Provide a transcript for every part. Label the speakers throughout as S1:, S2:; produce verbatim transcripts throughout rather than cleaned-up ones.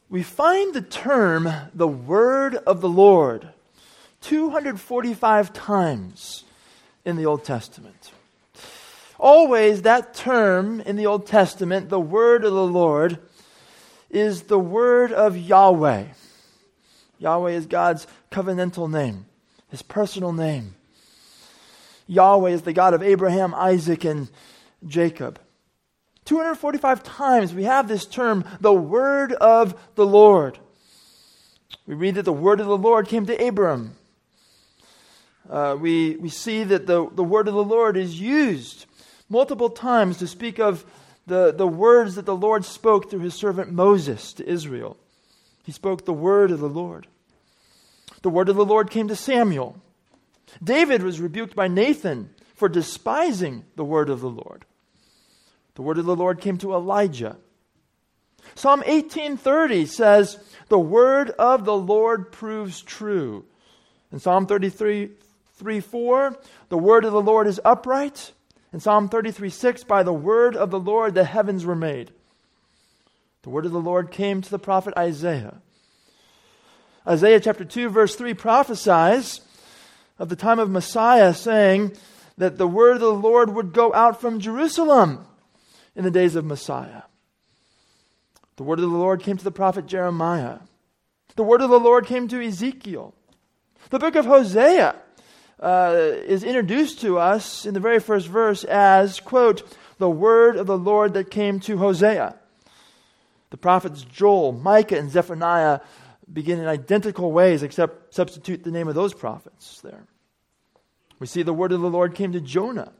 S1: we find the term, the word of the Lord, two hundred forty-five times in the Old Testament. Always that term in the Old Testament, the word of the Lord, is the word of Yahweh. Yahweh is God's covenantal name, His personal name. Yahweh is the God of Abraham, Isaac, and Jacob. two hundred forty-five times we have this term, the word of the Lord. We read that the word of the Lord came to Abram. Uh, we, we see that the, the word of the Lord is used multiple times to speak of the, the words that the Lord spoke through His servant Moses to Israel. He spoke the word of the Lord. The word of the Lord came to Samuel. David was rebuked by Nathan for despising the word of the Lord. The word of the Lord came to Elijah. Psalm eighteen thirty says, the word of the Lord proves true. In Psalm thirty-three, three, four, the word of the Lord is upright. In Psalm thirty-three, six, by the word of the Lord the heavens were made. The word of the Lord came to the prophet Isaiah. Isaiah chapter two, verse three prophesies of the time of Messiah, saying that the word of the Lord would go out from Jerusalem in the days of Messiah. The word of the Lord came to the prophet Jeremiah. The word of the Lord came to Ezekiel. The book of Hosea uh, is introduced to us in the very first verse as, quote, the word of the Lord that came to Hosea. The prophets Joel, Micah, and Zephaniah begin in identical ways, except substitute the name of those prophets there. We see the word of the Lord came to Jonah.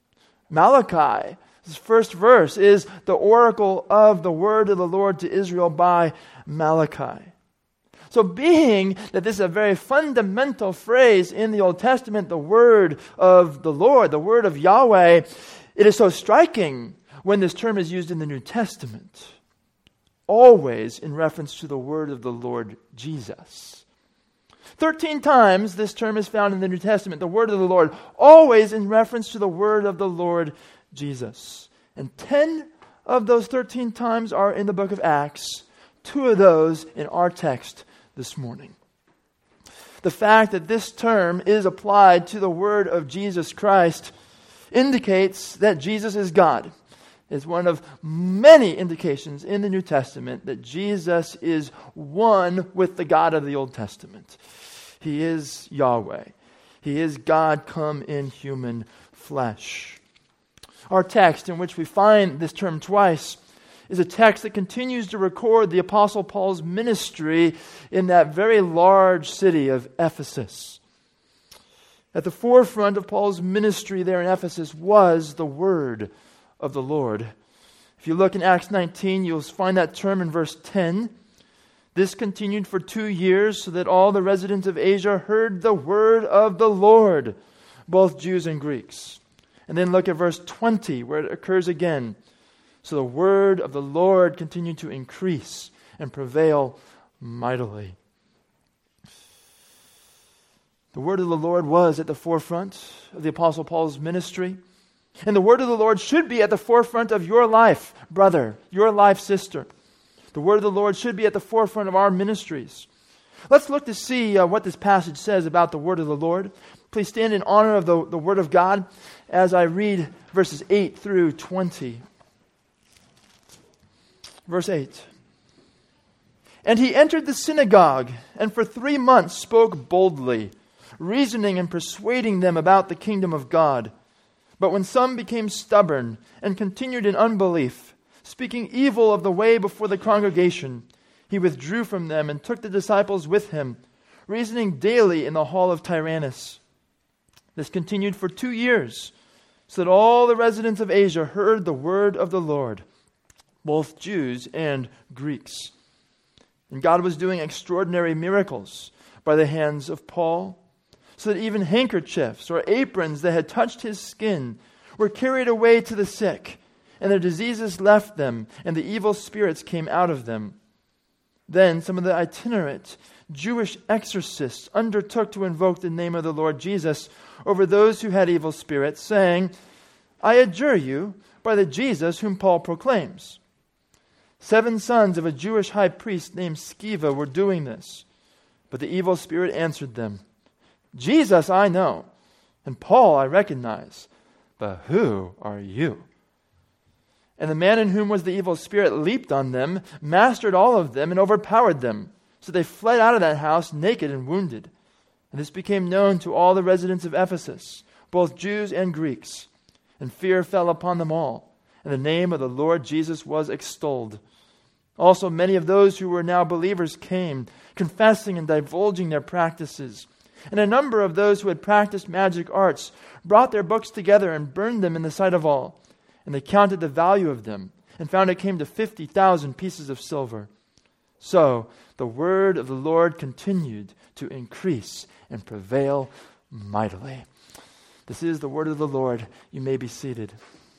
S1: Malachi, his first verse, is the oracle of the word of the Lord to Israel by Malachi. So being that this is a very fundamental phrase in the Old Testament, the word of the Lord, the word of Yahweh, it is so striking when this term is used in the New Testament. Always in reference to the word of the Lord Jesus. Thirteen times this term is found in the New Testament, the word of the Lord, always in reference to the word of the Lord Jesus. And ten of those thirteen times are in the book of Acts, two of those in our text this morning. The fact that this term is applied to the word of Jesus Christ indicates that Jesus is God. Is one of many indications in the New Testament that Jesus is one with the God of the Old Testament. He is Yahweh. He is God come in human flesh. Our text, in which we find this term twice, is a text that continues to record the Apostle Paul's ministry in that very large city of Ephesus. At the forefront of Paul's ministry there in Ephesus was the word of the Lord. If you look in Acts nineteen, you'll find that term in verse ten. This continued for two years so that all the residents of Asia heard the word of the Lord, both Jews and Greeks. And then look at verse twenty, where it occurs again. So the word of the Lord continued to increase and prevail mightily. The word of the Lord was at the forefront of the Apostle Paul's ministry. And the word of the Lord should be at the forefront of your life, brother, your life, sister. The word of the Lord should be at the forefront of our ministries. Let's look to see uh, what this passage says about the word of the Lord. Please stand in honor of the, the word of God as I read verses eight through twenty. Verse eight. And he entered the synagogue and for three months spoke boldly, reasoning and persuading them about the kingdom of God. But when some became stubborn and continued in unbelief, speaking evil of the way before the congregation, he withdrew from them and took the disciples with him, reasoning daily in the hall of Tyrannus. This continued for two years, so that all the residents of Asia heard the word of the Lord, both Jews and Greeks. And God was doing extraordinary miracles by the hands of Paul, so that even handkerchiefs or aprons that had touched his skin were carried away to the sick, and their diseases left them, and the evil spirits came out of them. Then some of the itinerant Jewish exorcists undertook to invoke the name of the Lord Jesus over those who had evil spirits, saying, I adjure you by the Jesus whom Paul proclaims. Seven sons of a Jewish high priest named Sceva were doing this. But the evil spirit answered them, Jesus I know, and Paul I recognize, but who are you? And the man in whom was the evil spirit leaped on them, mastered all of them, and overpowered them. So they fled out of that house naked and wounded. And this became known to all the residents of Ephesus, both Jews and Greeks. And fear fell upon them all, and the name of the Lord Jesus was extolled. Also many of those who were now believers came, confessing and divulging their practices. And a number of those who had practiced magic arts brought their books together and burned them in the sight of all. And they counted the value of them, and found it came to fifty thousand pieces of silver. So the word of the Lord continued to increase and prevail mightily. This is the word of the Lord. You may be seated.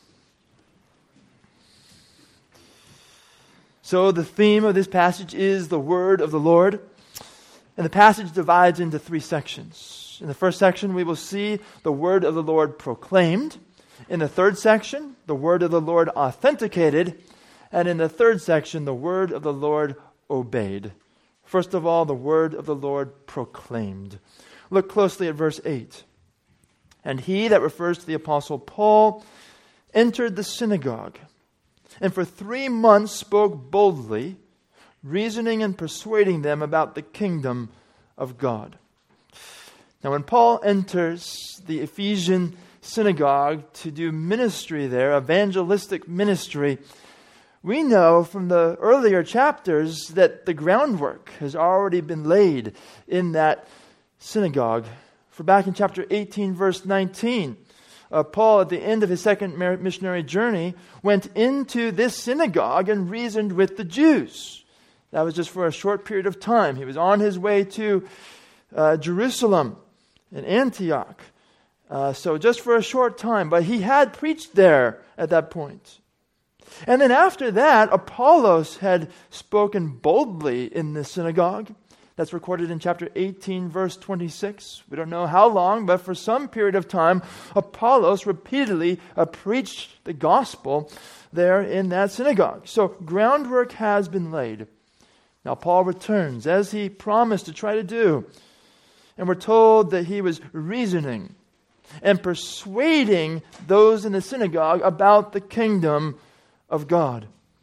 S1: So the theme of this passage is the word of the Lord. And the passage divides into three sections. In the first section, we will see the word of the Lord proclaimed. In the third section, the word of the Lord authenticated. And in the third section, the word of the Lord obeyed. First of all, the word of the Lord proclaimed. Look closely at verse eight. And he, that refers to the Apostle Paul, entered the synagogue, and for three months spoke boldly, reasoning and persuading them about the kingdom of God. Now when Paul enters the Ephesian synagogue to do ministry there, evangelistic ministry, we know from the earlier chapters that the groundwork has already been laid in that synagogue. For back in chapter eighteen, verse nineteen, uh, Paul, at the end of his second missionary journey, went into this synagogue and reasoned with the Jews. That was just for a short period of time. He was on his way to uh, Jerusalem and Antioch. Uh, so just for a short time. But he had preached there at that point. And then after that, Apollos had spoken boldly in the synagogue. That's recorded in chapter eighteen, verse twenty-six. We don't know how long, but for some period of time, Apollos repeatedly uh, preached the gospel there in that synagogue. So groundwork has been laid. Now Paul returns, as he promised to try to do. And we're told that he was reasoning and persuading those in the synagogue about the kingdom of God.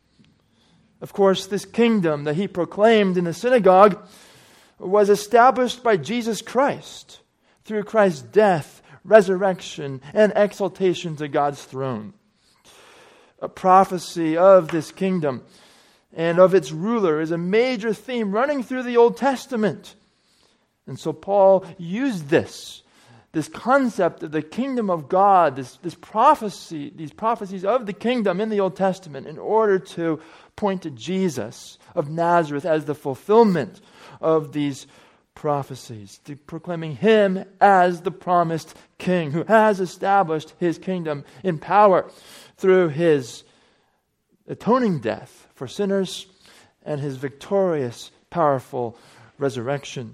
S1: Of course, this kingdom that he proclaimed in the synagogue was established by Jesus Christ through Christ's death, resurrection, and exaltation to God's throne. A prophecy of this kingdom and of its ruler is a major theme running through the Old Testament. And so Paul used this, this concept of the kingdom of God, this, this prophecy, these prophecies of the kingdom in the Old Testament in order to point to Jesus of Nazareth as the fulfillment of these prophecies, to proclaiming him as the promised king who has established his kingdom in power through his atoning death for sinners and his victorious, powerful resurrection.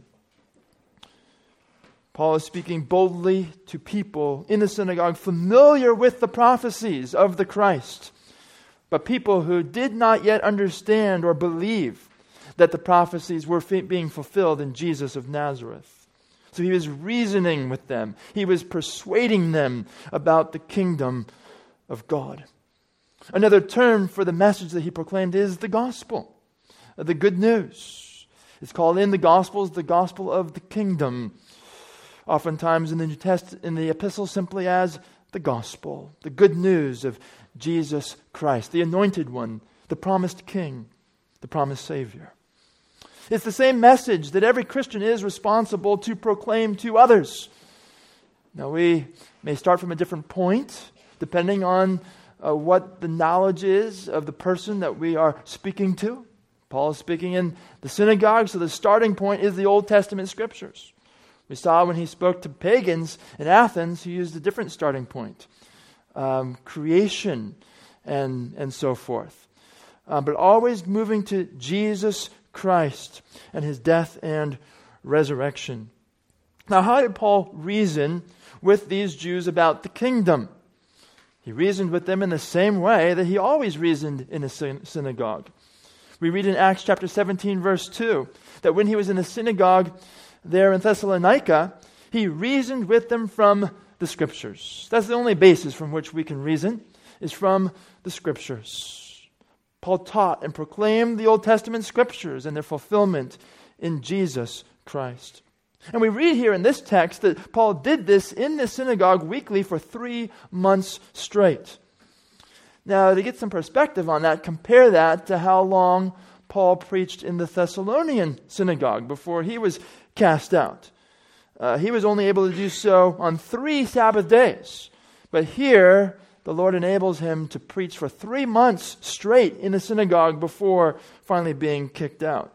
S1: Paul is speaking boldly to people in the synagogue familiar with the prophecies of the Christ, but people who did not yet understand or believe that the prophecies were f- being fulfilled in Jesus of Nazareth. So he was reasoning with them. He was persuading them about the kingdom of God. Another term for the message that he proclaimed is the gospel, the good news. It's called in the Gospels the gospel of the kingdom. Oftentimes in the New Testament, in the epistle, simply as the gospel, the good news of Jesus Christ, the anointed one, the promised king, the promised Savior. It's the same message that every Christian is responsible to proclaim to others. Now we may start from a different point, depending on uh, what the knowledge is of the person that we are speaking to. Paul is speaking in the synagogue, so the starting point is the Old Testament scriptures. We saw when he spoke to pagans in Athens, he used a different starting point. Um, creation and, and so forth. Uh, but always moving to Jesus Christ and his death and resurrection. Now, how did Paul reason with these Jews about the kingdom? He reasoned with them in the same way that he always reasoned in a synagogue. We read in Acts chapter seventeen, verse two, that when he was in the synagogue there in Thessalonica, he reasoned with them from the Scriptures. That's the only basis from which we can reason, is from the Scriptures. Paul taught and proclaimed the Old Testament Scriptures and their fulfillment in Jesus Christ. And we read here in this text that Paul did this in the synagogue weekly for three months straight. Now, to get some perspective on that, compare that to how long Paul preached in the Thessalonian synagogue before he was cast out. Uh, he was only able to do so on three Sabbath days. But here, the Lord enables him to preach for three months straight in the synagogue before finally being kicked out.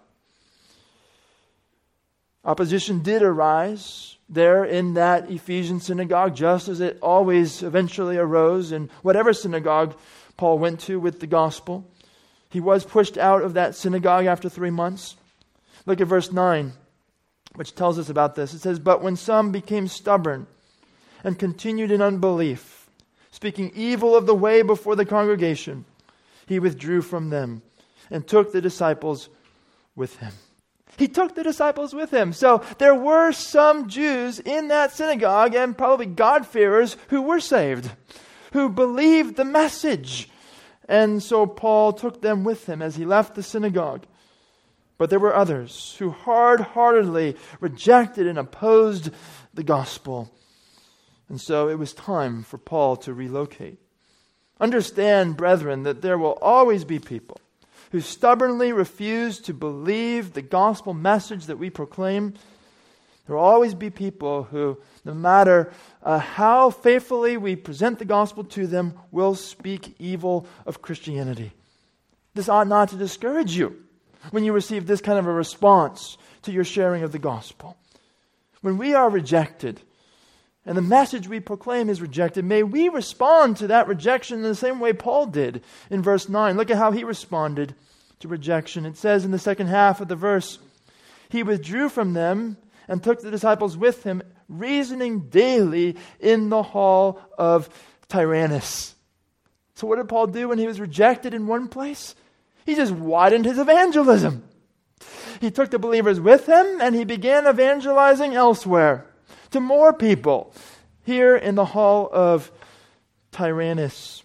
S1: Opposition did arise there in that Ephesian synagogue, just as it always eventually arose in whatever synagogue Paul went to with the gospel. He was pushed out of that synagogue after three months. Look at verse nine, which tells us about this. It says, "But when some became stubborn and continued in unbelief, speaking evil of the way before the congregation, he withdrew from them and took the disciples with him." He took the disciples with him. So there were some Jews in that synagogue, and probably God-fearers, who were saved, who believed the message. And so Paul took them with him as he left the synagogue. But there were others who hard-heartedly rejected and opposed the gospel. And so it was time for Paul to relocate. Understand, brethren, that there will always be people who stubbornly refuse to believe the gospel message that we proclaim. There will always be people who, no matter uh, how faithfully we present the gospel to them, will speak evil of Christianity. This ought not to discourage you when you receive this kind of a response to your sharing of the gospel. When we are rejected, and the message we proclaim is rejected, may we respond to that rejection in the same way Paul did in verse nine. Look at how he responded to rejection. It says in the second half of the verse, "He withdrew from them and took the disciples with him, reasoning daily in the hall of Tyrannus." So what did Paul do when he was rejected in one place? He just widened his evangelism. He took the believers with him and he began evangelizing elsewhere, to more people, here in the hall of Tyrannus.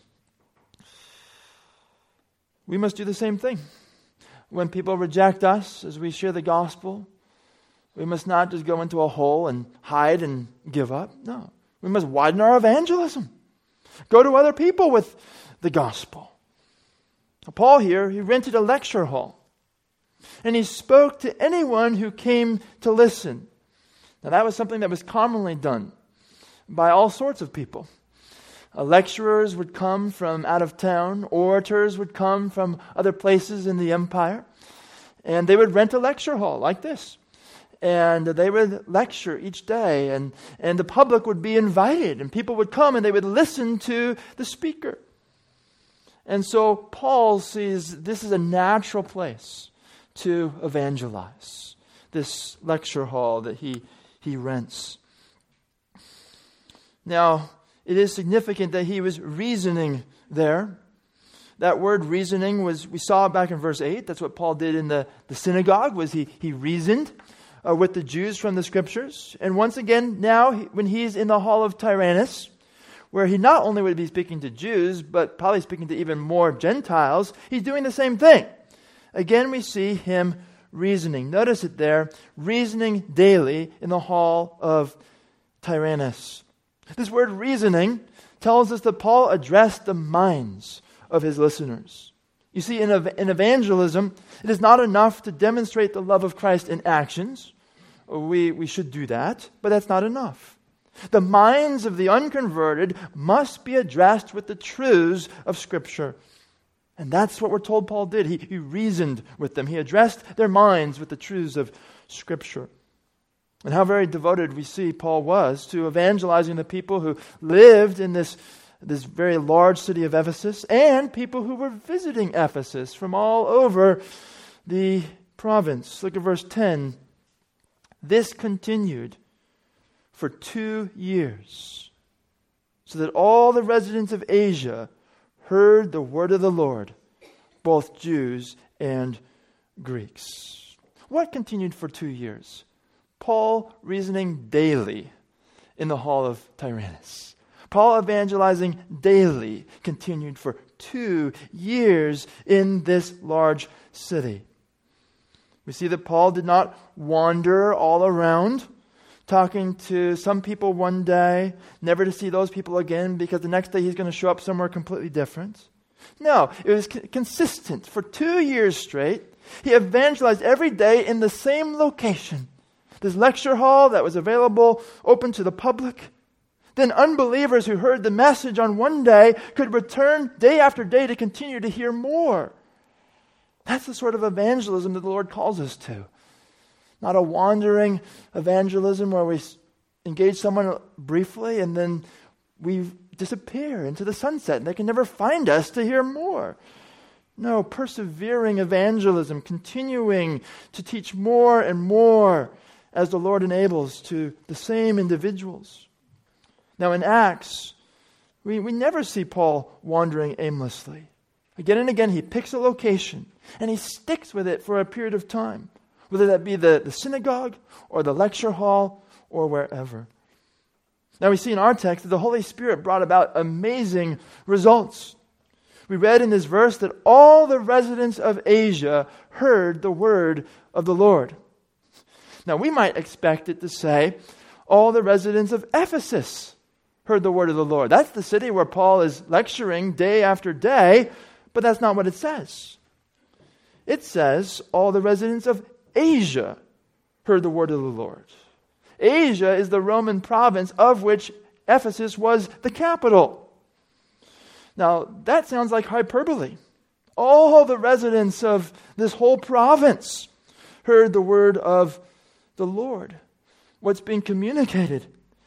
S1: We must do the same thing. When people reject us as we share the gospel, we must not just go into a hole and hide and give up. No, we must widen our evangelism. Go to other people with the gospel. Paul here, he rented a lecture hall, and he spoke to anyone who came to listen. Now that was something that was commonly done by all sorts of people. Uh, lecturers would come from out of town. Orators would come from other places in the empire. And they would rent a lecture hall like this. And they would lecture each day. And, and the public would be invited. And people would come and they would listen to the speaker. And so Paul sees this is a natural place to evangelize. This lecture hall that he He rents. Now, it is significant that he was reasoning there. That word reasoning was, we saw it back in verse eight. That's what Paul did in the, the synagogue, was he, he reasoned uh, with the Jews from the Scriptures. And once again, now, he, when he's in the hall of Tyrannus, where he not only would be speaking to Jews, but probably speaking to even more Gentiles, he's doing the same thing. Again, we see him reasoning. Notice it there, reasoning daily in the hall of Tyrannus. This word reasoning tells us that Paul addressed the minds of his listeners. You see, in, ev- in evangelism, it is not enough to demonstrate the love of Christ in actions. We, we should do that, but that's not enough. The minds of the unconverted must be addressed with the truths of Scripture. And that's what we're told Paul did. He, he reasoned with them. He addressed their minds with the truths of Scripture. And how very devoted we see Paul was to evangelizing the people who lived in this, this very large city of Ephesus, and people who were visiting Ephesus from all over the province. Look at verse ten. "This continued for two years, so that all the residents of Asia heard the word of the Lord, both Jews and Greeks. What continued for two years? Paul reasoning daily in the hall of Tyrannus. Paul evangelizing daily continued for two years in this large city. We see that Paul did not wander all around, talking to some people one day, never to see those people again because the next day he's going to show up somewhere completely different. No, it was c- consistent. For two years straight, he evangelized every day in the same location. This lecture hall that was available, open to the public. Then unbelievers who heard the message on one day could return day after day to continue to hear more. That's the sort of evangelism that the Lord calls us to. Not a wandering evangelism where we engage someone briefly and then we disappear into the sunset and they can never find us to hear more. No, persevering evangelism, continuing to teach more and more as the Lord enables to the same individuals. Now in Acts, we, we never see Paul wandering aimlessly. Again and again, he picks a location and he sticks with it for a period of time, whether that be the, the synagogue or the lecture hall or wherever. Now we see in our text that the Holy Spirit brought about amazing results. We read in this verse that all the residents of Asia heard the word of the Lord. Now we might expect it to say all the residents of Ephesus heard the word of the Lord. That's the city where Paul is lecturing day after day, but that's not what it says. It says all the residents of Asia heard the word of the Lord. Asia is the Roman province of which Ephesus was the capital. Now, that sounds like hyperbole. All the residents of this whole province heard the word of the Lord. What's being communicated?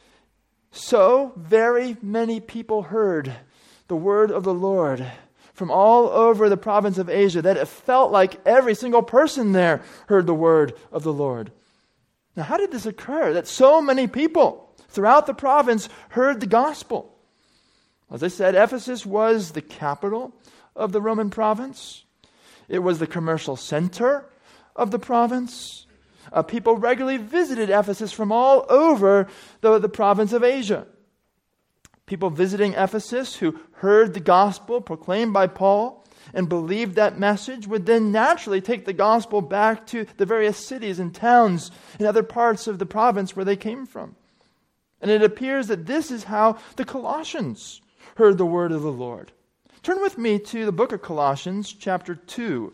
S1: So very many people heard the word of the Lord from all over the province of Asia that it felt like every single person there heard the word of the Lord. Now, how did this occur that so many people throughout the province heard the gospel? As I said, Ephesus was the capital of the Roman province. It was the commercial center of the province. Uh, people regularly visited Ephesus from all over the, the province of Asia. People visiting Ephesus who heard the gospel proclaimed by Paul and believed that message would then naturally take the gospel back to the various cities and towns in other parts of the province where they came from. And it appears that this is how the Colossians heard the word of the Lord. Turn with me to the book of Colossians, chapter two.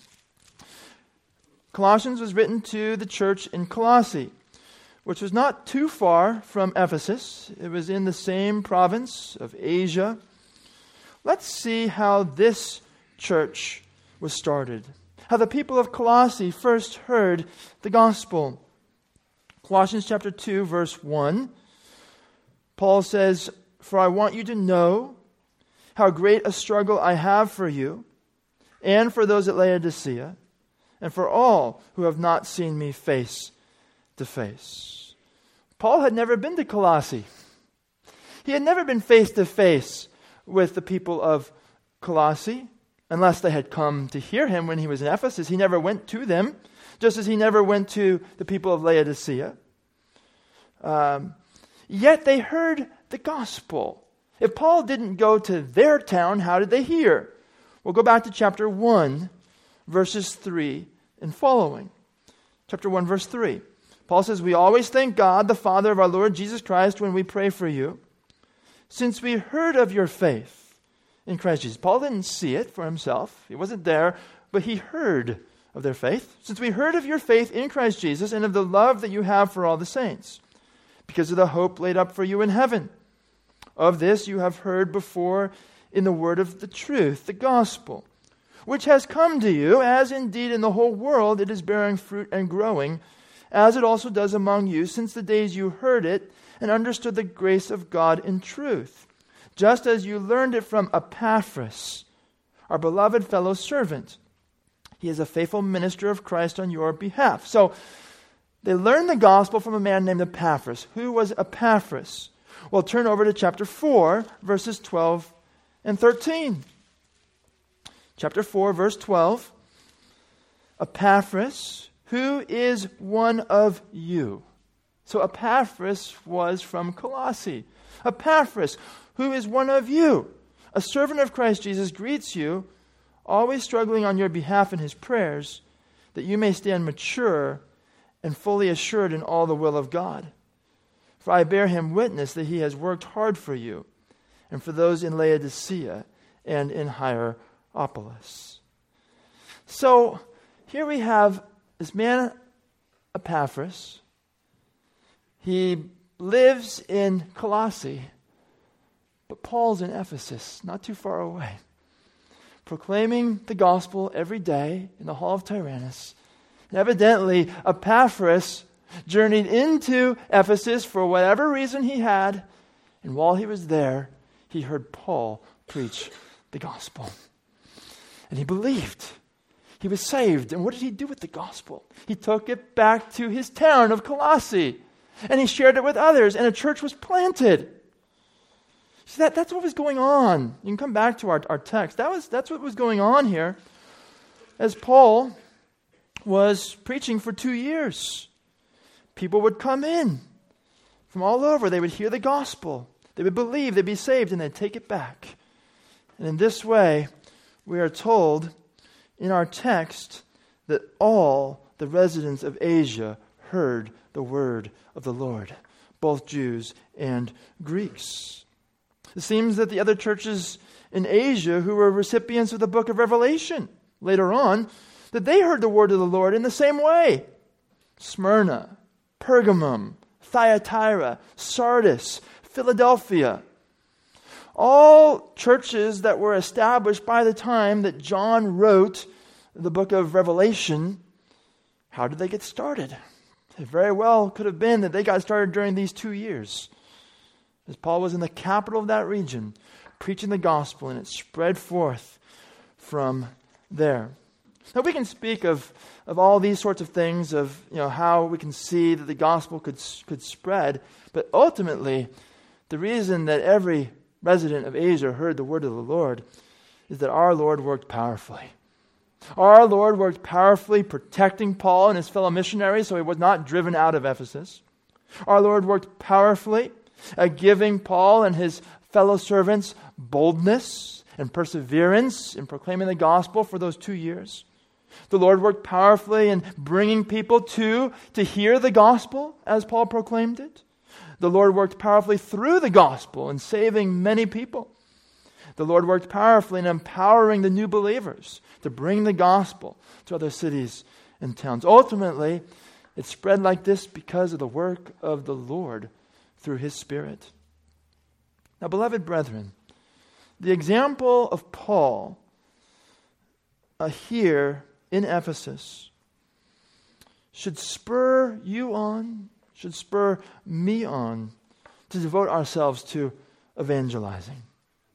S1: Colossians was written to the church in Colossae, which was not too far from Ephesus. It was in the same province of Asia. Let's see how this church was started, how the people of Colossae first heard the gospel. Colossians chapter two, verse one, Paul says, "For I want you to know how great a struggle I have for you and for those at Laodicea, and for all who have not seen me face to face." Paul had never been to Colossae. He had never been face to face with the people of Colossae, unless they had come to hear him when he was in Ephesus. He never went to them, just as he never went to the people of Laodicea. Um, yet they heard the gospel. If Paul didn't go to their town, how did they hear? We'll go back to chapter one, verses three and following. Chapter one, verse three. Paul says, "We always thank God, the Father of our Lord Jesus Christ, when we pray for you, since we heard of your faith in Christ Jesus." Paul didn't see it for himself. He wasn't there, but he heard of their faith. "Since we heard of your faith in Christ Jesus and of the love that you have for all the saints, because of the hope laid up for you in heaven. Of this you have heard before in the word of the truth, the gospel, which has come to you, as indeed in the whole world it is bearing fruit and growing, as it also does among you, since the days you heard it and understood the grace of God in truth, just as you learned it from Epaphras, our beloved fellow servant. He is a faithful minister of Christ on your behalf." So they learned the gospel from a man named Epaphras. Who was Epaphras? Well, turn over to chapter four, verses twelve and thirteen. Chapter four, verse twelve. Epaphras, who is one of you. So Epaphras was from Colossae. Epaphras, who is one of you, a servant of Christ Jesus, greets you, always struggling on your behalf in his prayers, that you may stand mature and fully assured in all the will of God. For I bear him witness that he has worked hard for you, and for those in Laodicea and in Hierapolis. So here we have this man, Epaphras. He lives in Colossae, but Paul's in Ephesus, not too far away, proclaiming the gospel every day in the hall of Tyrannus. And evidently, Epaphras journeyed into Ephesus for whatever reason he had, and while he was there, he heard Paul preach the gospel. And he believed. He was saved. And what did he do with the gospel? He took it back to his town of Colossae, and he shared it with others, and a church was planted. See, that, that's what was going on. You can come back to our, our text. That was that's what was going on here as Paul was preaching for two years. People would come in from all over. They would hear the gospel. They would believe. They'd be saved, and they'd take it back. And in this way, we are told in our text that all the residents of Asia heard the word of the Lord, both Jews and Greeks. It seems that the other churches in Asia who were recipients of the book of Revelation later on, that they heard the word of the Lord in the same way. Smyrna, Pergamum, Thyatira, Sardis, Philadelphia. All churches that were established by the time that John wrote the book of Revelation. How did they get started? It very well could have been that they got started during these two years. As Paul was in the capital of that region, preaching the gospel, and it spread forth from there. Now we can speak of, of all these sorts of things, of you know how we can see that the gospel could could spread, but ultimately, the reason that every resident of Asia heard the word of the Lord is that our Lord worked powerfully. Our Lord worked powerfully protecting Paul and his fellow missionaries so he was not driven out of Ephesus. Our Lord worked powerfully at giving Paul and his fellow servants boldness and perseverance in proclaiming the gospel for those two years. The Lord worked powerfully in bringing people to, to hear the gospel as Paul proclaimed it. The Lord worked powerfully through the gospel in saving many people. The Lord worked powerfully in empowering the new believers to bring the gospel to other cities and towns. Ultimately, it spread like this because of the work of the Lord through His Spirit. Now, beloved brethren, the example of Paul uh, here in Ephesus should spur you on, should spur me on to devote ourselves to evangelizing.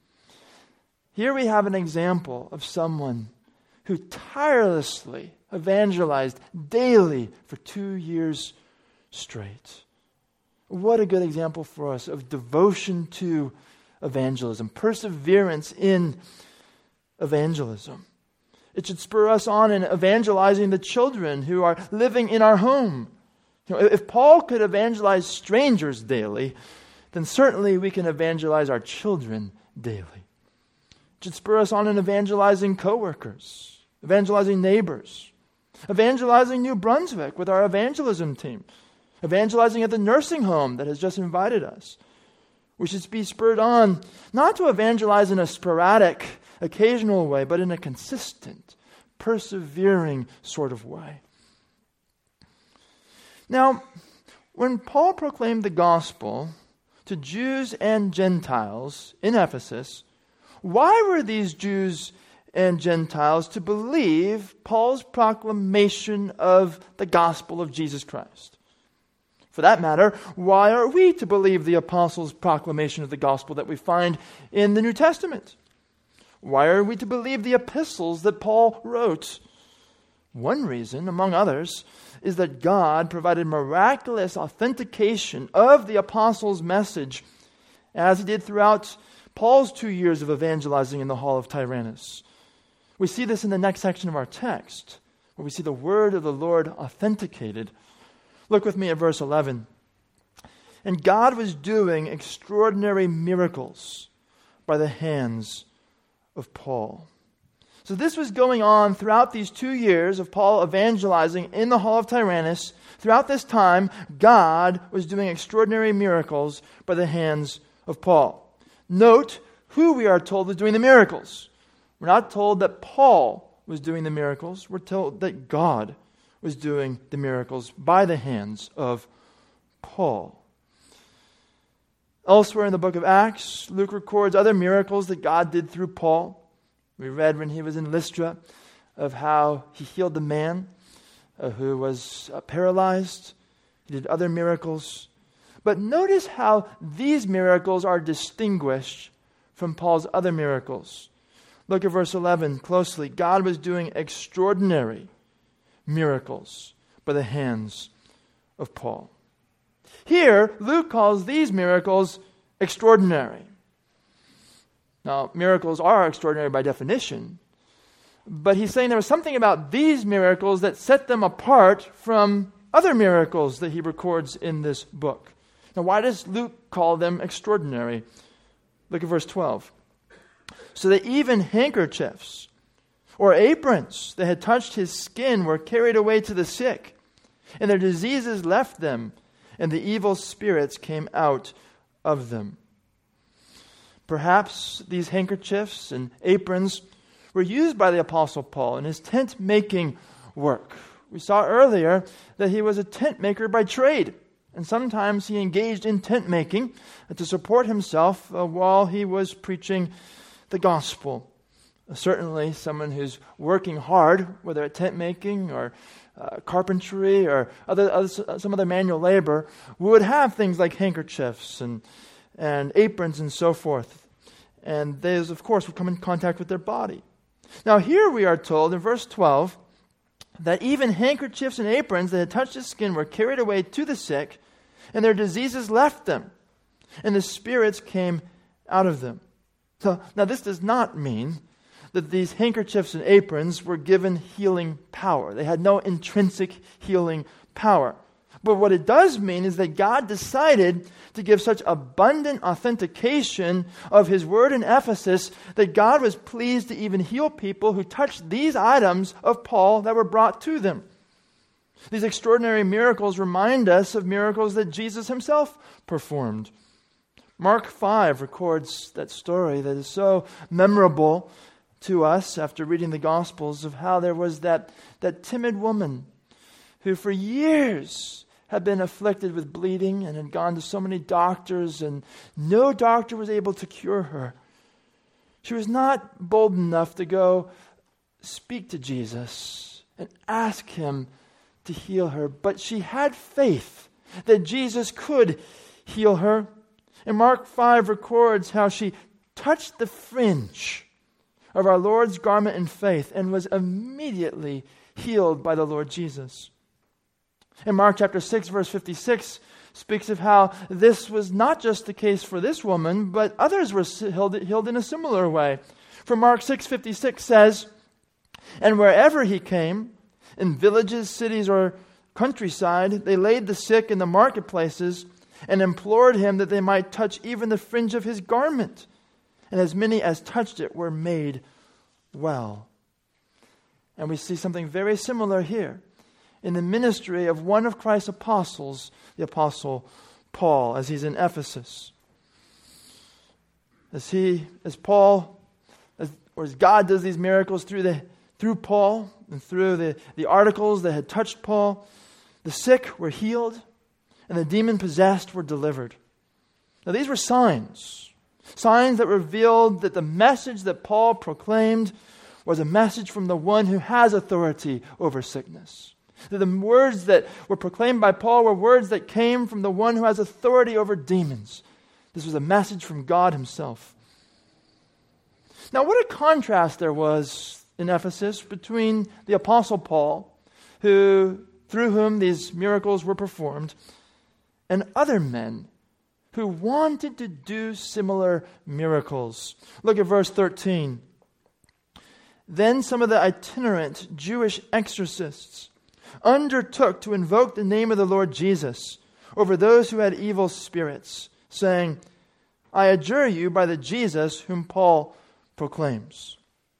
S1: Here we have an example of someone who tirelessly evangelized daily for two years straight. What a good example for us of devotion to evangelism, perseverance in evangelism. It should spur us on in evangelizing the children who are living in our home. You know, if Paul could evangelize strangers daily, then certainly we can evangelize our children daily. It should spur us on in evangelizing coworkers, evangelizing neighbors, evangelizing New Brunswick with our evangelism team, evangelizing at the nursing home that has just invited us. We should be spurred on not to evangelize in a sporadic, occasional way, but in a consistent, persevering sort of way. Now, when Paul proclaimed the gospel to Jews and Gentiles in Ephesus, why were these Jews and Gentiles to believe Paul's proclamation of the gospel of Jesus Christ? For that matter, why are we to believe the apostles' proclamation of the gospel that we find in the New Testament? Why are we to believe the epistles that Paul wrote? One reason, among others, is that God provided miraculous authentication of the apostles' message, as He did throughout Paul's two years of evangelizing in the hall of Tyrannus. We see this in the next section of our text, where we see the word of the Lord authenticated. Look with me at verse eleven. And God was doing extraordinary miracles by the hands of Paul. So this was going on throughout these two years of Paul evangelizing in the hall of Tyrannus. Throughout this time, God was doing extraordinary miracles by the hands of Paul. Note who we are told was doing the miracles. We're not told that Paul was doing the miracles. We're told that God was doing the miracles by the hands of Paul. Elsewhere in the book of Acts, Luke records other miracles that God did through Paul. We read when he was in Lystra of how he healed the man uh, who was uh, paralyzed. He did other miracles. But notice how these miracles are distinguished from Paul's other miracles. Look at verse eleven closely. God was doing extraordinary miracles by the hands of Paul. Here, Luke calls these miracles extraordinary. Now, miracles are extraordinary by definition, but he's saying there was something about these miracles that set them apart from other miracles that he records in this book. Now, why does Luke call them extraordinary? Look at verse twelve. So that even handkerchiefs or aprons that had touched his skin were carried away to the sick, and their diseases left them, and the evil spirits came out of them. Perhaps these handkerchiefs and aprons were used by the Apostle Paul in his tent-making work. We saw earlier that he was a tent maker by trade, and sometimes he engaged in tent-making to support himself uh, while he was preaching the gospel. Uh, certainly someone who's working hard, whether at tent-making or Uh, carpentry or other, other some other manual labor, would have things like handkerchiefs and and aprons and so forth. And those, of course, would come in contact with their body. Now here we are told in verse twelve that even handkerchiefs and aprons that had touched his skin were carried away to the sick, and their diseases left them, and the spirits came out of them. So now this does not mean that these handkerchiefs and aprons were given healing power. They had no intrinsic healing power. But what it does mean is that God decided to give such abundant authentication of his word in Ephesus that God was pleased to even heal people who touched these items of Paul that were brought to them. These extraordinary miracles remind us of miracles that Jesus himself performed. Mark five records that story that is so memorable to us after reading the Gospels of how there was that, that timid woman who for years had been afflicted with bleeding and had gone to so many doctors, and no doctor was able to cure her. She was not bold enough to go speak to Jesus and ask him to heal her, but she had faith that Jesus could heal her. And Mark five records how she touched the fringe of our Lord's garment in faith and was immediately healed by the Lord Jesus. In Mark chapter six, verse fifty-six, speaks of how this was not just the case for this woman, but others were healed, healed in a similar way. For Mark six fifty-six says, "And wherever he came, in villages, cities, or countryside, they laid the sick in the marketplaces and implored him that they might touch even the fringe of his garment. And as many as touched it were made well." And we see something very similar here in the ministry of one of Christ's apostles, the Apostle Paul, as he's in Ephesus. As he, as Paul, as, or as God does these miracles through the through Paul and through the, the articles that had touched Paul, the sick were healed and the demon-possessed were delivered. Now these were signs. Signs that revealed that the message that Paul proclaimed was a message from the one who has authority over sickness. That the words that were proclaimed by Paul were words that came from the one who has authority over demons. This was a message from God himself. Now, what a contrast there was in Ephesus between the Apostle Paul, who through whom these miracles were performed, and other men who wanted to do similar miracles. Look at verse thirteen. Then some of the itinerant Jewish exorcists undertook to invoke the name of the Lord Jesus over those who had evil spirits, saying, I adjure you by the Jesus whom Paul proclaims.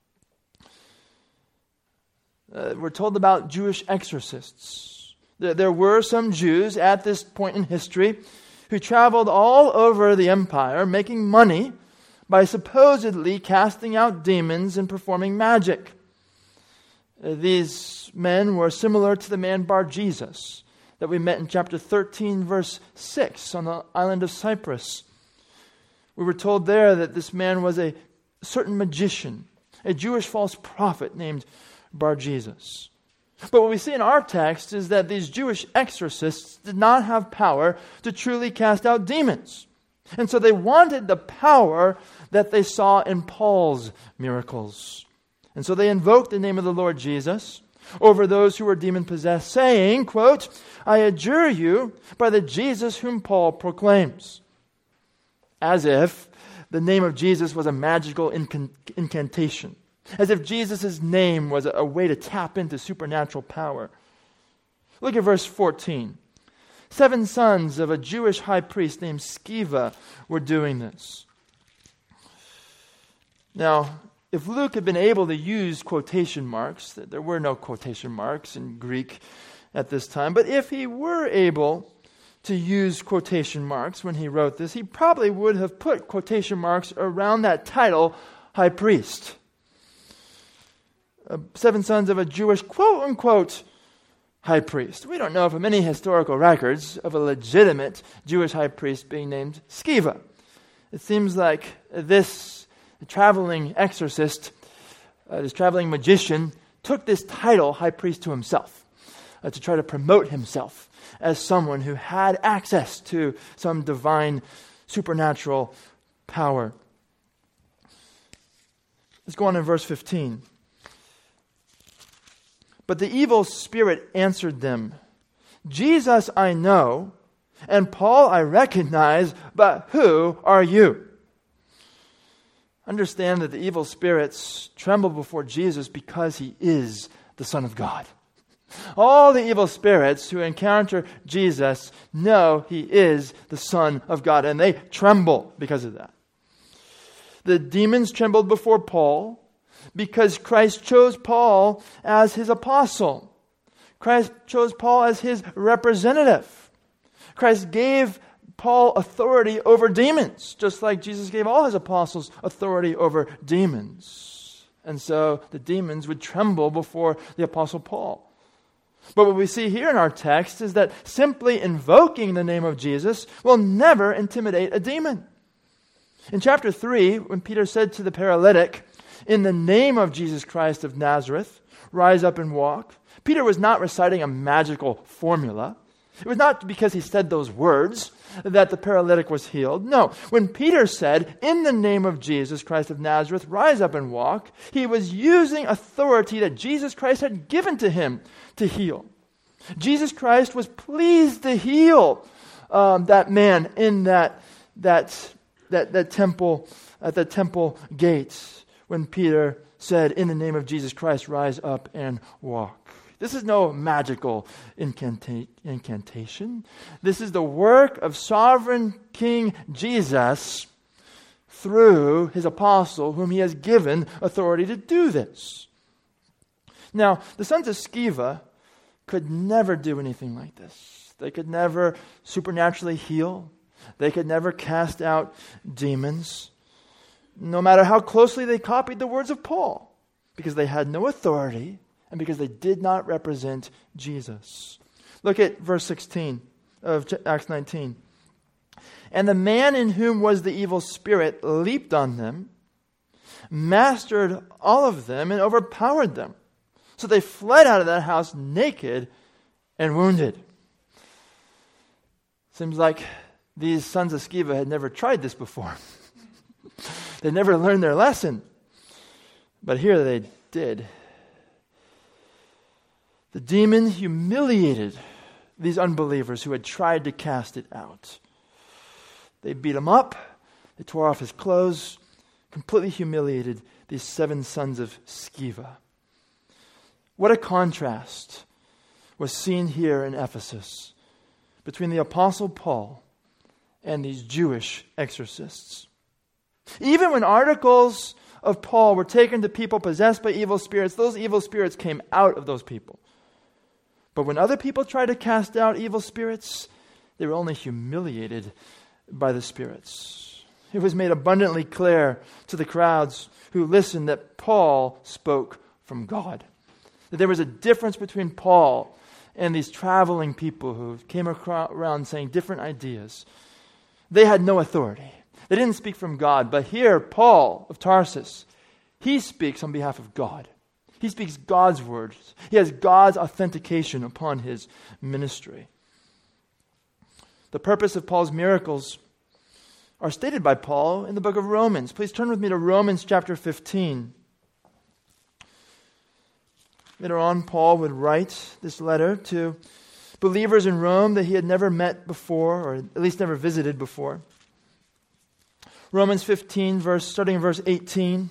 S1: Uh, we're told about Jewish exorcists. There, there were some Jews at this point in history who traveled all over the empire making money by supposedly casting out demons and performing magic. Uh, these men were similar to the man Bar-Jesus that we met in chapter thirteen, verse six on the island of Cyprus. We were told there that this man was a certain magician, a Jewish false prophet named Bar-Jesus. But what we see in our text is that these Jewish exorcists did not have power to truly cast out demons. And so they wanted the power that they saw in Paul's miracles. And so they invoked the name of the Lord Jesus over those who were demon-possessed, saying, quote, I adjure you by the Jesus whom Paul proclaims. As if the name of Jesus was a magical incan- incantation. As if Jesus' name was a, a way to tap into supernatural power. Look at verse fourteen. Seven sons of a Jewish high priest named Sceva were doing this. Now, if Luke had been able to use quotation marks, there were no quotation marks in Greek at this time, but if he were able to use quotation marks when he wrote this, he probably would have put quotation marks around that title, high priest. Uh, seven sons of a Jewish quote-unquote high priest. We don't know of many historical records of a legitimate Jewish high priest being named Sceva. It seems like this traveling exorcist, uh, this traveling magician, took this title, high priest, to himself uh, to try to promote himself as someone who had access to some divine supernatural power. Let's go on in verse fifteen. But the evil spirit answered them, Jesus I know, and Paul I recognize, but who are you? Understand that the evil spirits tremble before Jesus because he is the Son of God. All the evil spirits who encounter Jesus know he is the Son of God, and they tremble because of that. The demons trembled before Paul because Christ chose Paul as his apostle. Christ chose Paul as his representative. Christ gave Paul authority over demons, just like Jesus gave all his apostles authority over demons. And so the demons would tremble before the apostle Paul. But what we see here in our text is that simply invoking the name of Jesus will never intimidate a demon. In chapter three, when Peter said to the paralytic, in the name of Jesus Christ of Nazareth, rise up and walk, Peter was not reciting a magical formula. It was not because he said those words that the paralytic was healed. No, when Peter said, in the name of Jesus Christ of Nazareth, rise up and walk, he was using authority that Jesus Christ had given to him to heal. Jesus Christ was pleased to heal um, that man in that, that, that, that temple, at the temple gates when Peter said, in the name of Jesus Christ, rise up and walk. This is no magical incanta- incantation. This is the work of sovereign King Jesus through his apostle, whom he has given authority to do this. Now, the sons of Sceva could never do anything like this. They could never supernaturally heal. They could never cast out demons, no matter how closely they copied the words of Paul, because they had no authority and because they did not represent Jesus. Look at verse sixteen of Acts nineteen. And the man in whom was the evil spirit leaped on them, mastered all of them, and overpowered them. So they fled out of that house naked and wounded. Seems like these sons of Sceva had never tried this before. They never learned their lesson. But here they did. The demon humiliated these unbelievers who had tried to cast it out. They beat him up. They tore off his clothes, completely humiliated these seven sons of Sceva. What a contrast was seen here in Ephesus between the Apostle Paul and these Jewish exorcists. Even when articles of Paul were taken to people possessed by evil spirits, those evil spirits came out of those people. But when other people tried to cast out evil spirits, they were only humiliated by the spirits. It was made abundantly clear to the crowds who listened that Paul spoke from God. That there was a difference between Paul and these traveling people who came around saying different ideas. They had no authority. They didn't speak from God. But here, Paul of Tarsus, he speaks on behalf of God. He speaks God's words. He has God's authentication upon his ministry. The purpose of Paul's miracles are stated by Paul in the book of Romans. Please turn with me to Romans chapter fifteen. Later on, Paul would write this letter to believers in Rome that he had never met before, or at least never visited before. Romans fifteen, verse starting in verse eighteen.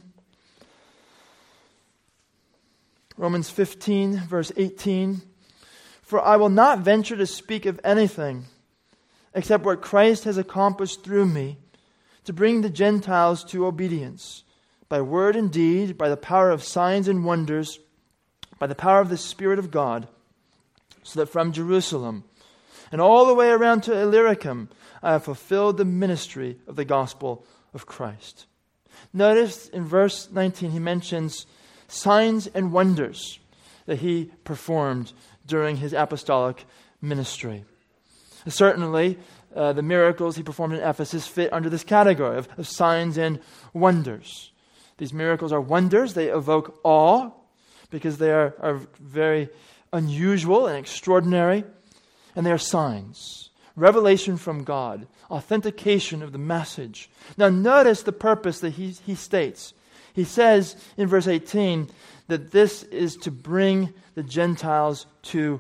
S1: Romans fifteen, verse eighteen. For I will not venture to speak of anything except what Christ has accomplished through me to bring the Gentiles to obedience, by word and deed, by the power of signs and wonders, by the power of the Spirit of God, so that from Jerusalem and all the way around to Illyricum, I have fulfilled the ministry of the gospel of Christ. Notice in verse nineteen, he mentions signs and wonders that he performed during his apostolic ministry. Certainly, uh, the miracles he performed in Ephesus fit under this category of, of signs and wonders. These miracles are wonders. They evoke awe because they are, are very unusual and extraordinary. And they are signs. Revelation from God. Authentication of the message. Now notice the purpose that he, he states. He says in verse eighteen that this is to bring the Gentiles to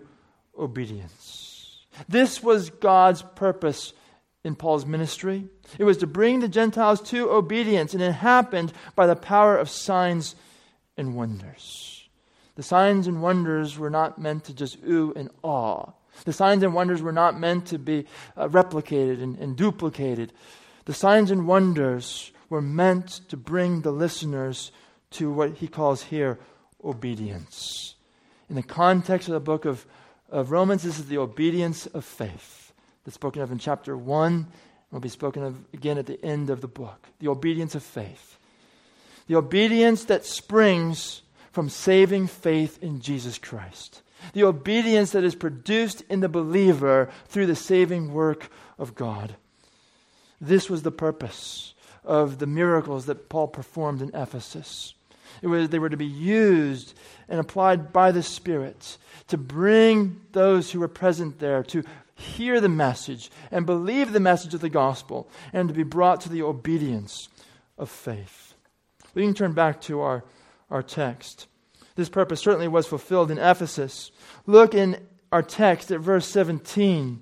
S1: obedience. This was God's purpose in Paul's ministry. It was to bring the Gentiles to obedience, and it happened by the power of signs and wonders. The signs and wonders were not meant to just ooh and awe. The signs and wonders were not meant to be uh, replicated and, and duplicated. The signs and wonders were meant to bring the listeners to what he calls here obedience. In the context of the book of, of Romans, this is the obedience of faith that's spoken of in chapter one and will be spoken of again at the end of the book. The obedience of faith. The obedience that springs from saving faith in Jesus Christ. The obedience that is produced in the believer through the saving work of God. This was the purpose of the miracles that Paul performed in Ephesus. It was, they were to be used and applied by the Spirit to bring those who were present there to hear the message and believe the message of the gospel and to be brought to the obedience of faith. We can turn back to our, our text. This purpose certainly was fulfilled in Ephesus. Look in our text at verse seventeen.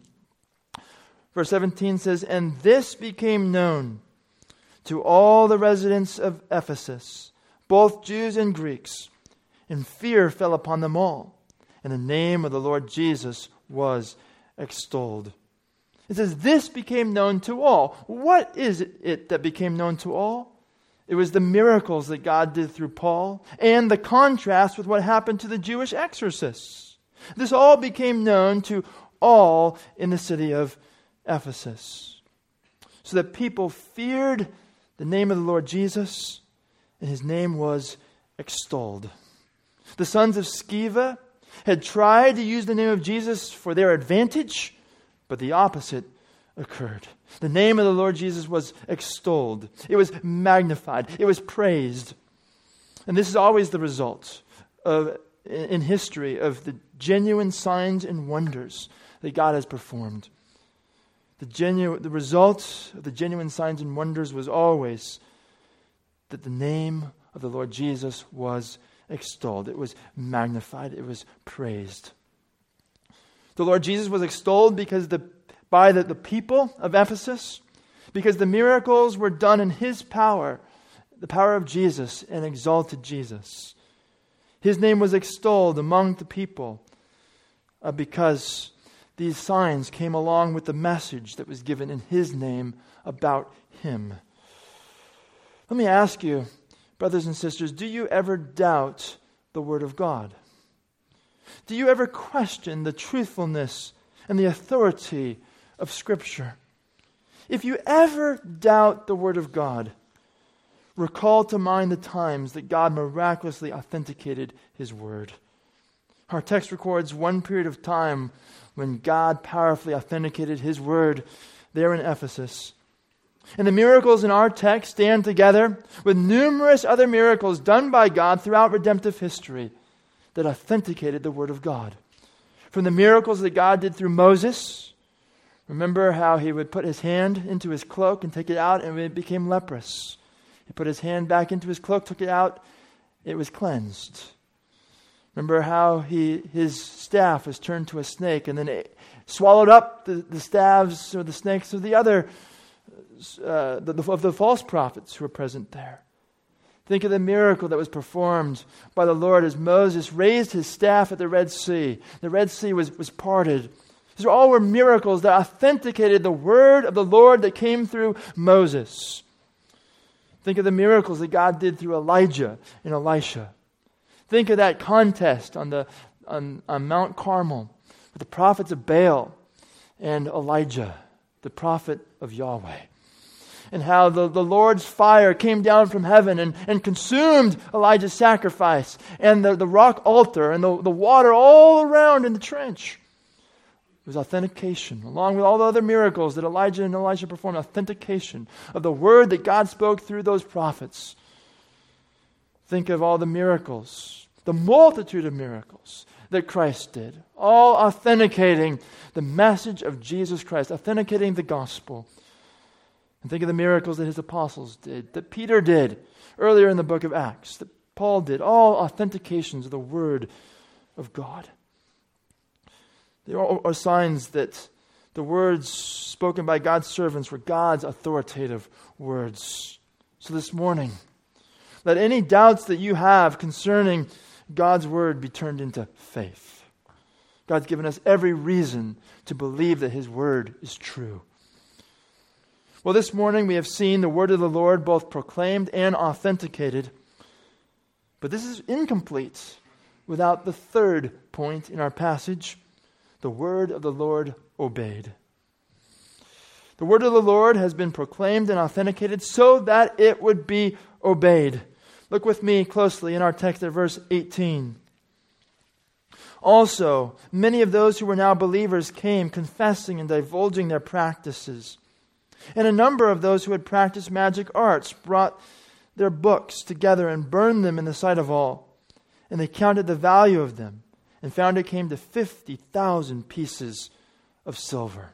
S1: Verse seventeen says, "And this became known to all the residents of Ephesus, both Jews and Greeks, and fear fell upon them all, and the name of the Lord Jesus was extolled." It says, this became known to all. What is it that became known to all? It was the miracles that God did through Paul and the contrast with what happened to the Jewish exorcists. This all became known to all in the city of Ephesus. So that people feared the name of the Lord Jesus, and his name was extolled. The sons of Sceva had tried to use the name of Jesus for their advantage, but the opposite occurred. The name of the Lord Jesus was extolled. It was magnified. It was praised. And this is always the result of, in history of the genuine signs and wonders that God has performed. The genuine, the result of the genuine signs and wonders was always that the name of the Lord Jesus was extolled. It was magnified. It was praised. The Lord Jesus was extolled because the by the, the people of Ephesus, because the miracles were done in his power. the power of Jesus and exalted Jesus. His name was extolled among the people uh, because these signs came along with the message that was given in His name about Him. Let me ask you, brothers and sisters, do you ever doubt the Word of God? Do you ever question the truthfulness and the authority of Scripture? If you ever doubt the Word of God, recall to mind the times that God miraculously authenticated His Word. Our text records one period of time when God powerfully authenticated His Word there in Ephesus. And the miracles in our text stand together with numerous other miracles done by God throughout redemptive history that authenticated the Word of God. From the miracles that God did through Moses, remember how he would put his hand into his cloak and take it out and it became leprous. He put his hand back into his cloak, took it out, it was cleansed. Remember how he his staff was turned to a snake and then it swallowed up the, the staves or the snakes of the other uh, the, of the false prophets who were present there. Think of the miracle that was performed by the Lord as Moses raised his staff at the Red Sea. The Red Sea was, was parted. These all were miracles that authenticated the word of the Lord that came through Moses. Think of the miracles that God did through Elijah and Elisha. Think of that contest on the on, on Mount Carmel with the prophets of Baal and Elijah, the prophet of Yahweh. And how the, the Lord's fire came down from heaven and, and consumed Elijah's sacrifice and the, the rock altar and the, the water all around in the trench. It was authentication, along with all the other miracles that Elijah and Elisha performed, authentication of the word that God spoke through those prophets. Think of all the miracles, the multitude of miracles that Christ did, all authenticating the message of Jesus Christ, authenticating the gospel. And think of the miracles that his apostles did, that Peter did earlier in the book of Acts, that Paul did, all authentications of the word of God. They are signs that the words spoken by God's servants were God's authoritative words. So this morning, let any doubts that you have concerning God's word be turned into faith. God's given us every reason to believe that His word is true. Well, this morning we have seen the word of the Lord both proclaimed and authenticated. But this is incomplete without the third point in our passage. The word of the Lord obeyed. The word of the Lord has been proclaimed and authenticated so that it would be obeyed. Look with me closely in our text at verse eighteen. Also, many of those who were now believers came, confessing and divulging their practices. And a number of those who had practiced magic arts brought their books together and burned them in the sight of all. And they counted the value of them, and found it came to fifty thousand pieces of silver.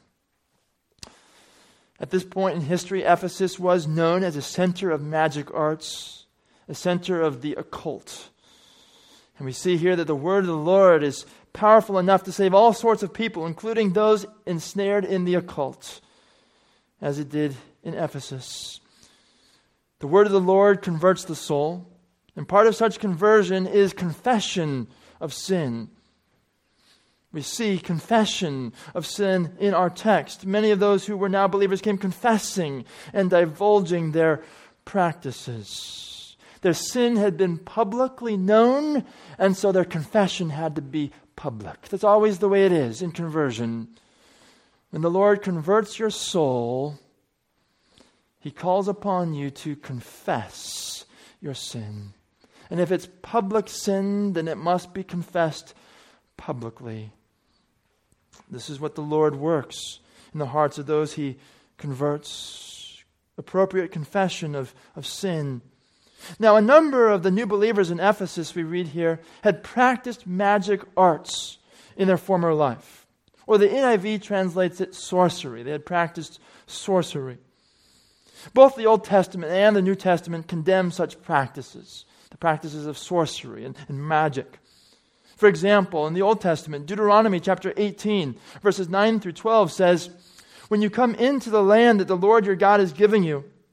S1: At this point in history, Ephesus was known as a center of magic arts, a center of the occult. And we see here that the word of the Lord is powerful enough to save all sorts of people, including those ensnared in the occult, as it did in Ephesus. The word of the Lord converts the soul, and part of such conversion is confession of sin. We see confession of sin in our text. Many of those who were now believers came confessing and divulging their practices. Their sin had been publicly known, and so their confession had to be public. That's always the way it is in conversion. When the Lord converts your soul, He calls upon you to confess your sin. And if it's public sin, then it must be confessed publicly. This is what the Lord works in the hearts of those He converts. Appropriate confession of, of sin. Now, a number of the new believers in Ephesus, we read here, had practiced magic arts in their former life. Or the N I V translates it sorcery. They had practiced sorcery. Both the Old Testament and the New Testament condemn such practices, the practices of sorcery and, and magic. For example, in the Old Testament, Deuteronomy chapter eighteen, verses nine through twelve says, "When you come into the land that the Lord your God is giving you,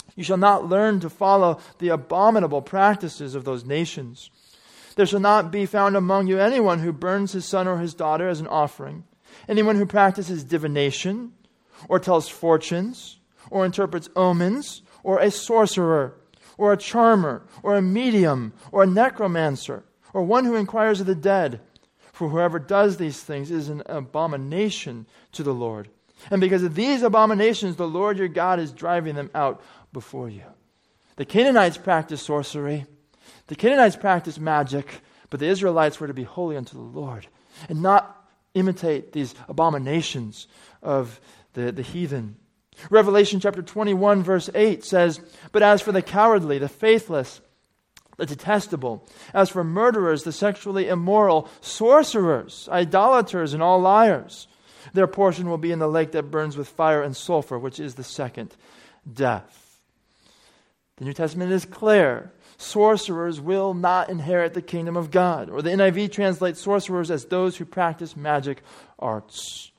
S1: You shall not learn to follow the abominable practices of those nations. There shall not be found among you anyone who burns his son or his daughter as an offering, anyone who practices divination, or tells fortunes, or interprets omens, or a sorcerer, or a charmer, or a medium, or a necromancer, or one who inquires of the dead. For whoever does these things is an abomination to the Lord. And because of these abominations, the Lord your God is driving them out before you. The Canaanites practiced sorcery. The Canaanites practiced magic, but the Israelites were to be holy unto the Lord and not imitate these abominations of the, the heathen. Revelation chapter twenty-one verse eight says, "But as for the cowardly, the faithless, the detestable, as for murderers, the sexually immoral, sorcerers, idolaters, and all liars, their portion will be in the lake that burns with fire and sulfur, which is the second death." The New Testament is clear. Sorcerers will not inherit the kingdom of God. Or the N I V translates sorcerers as those who practice magic arts.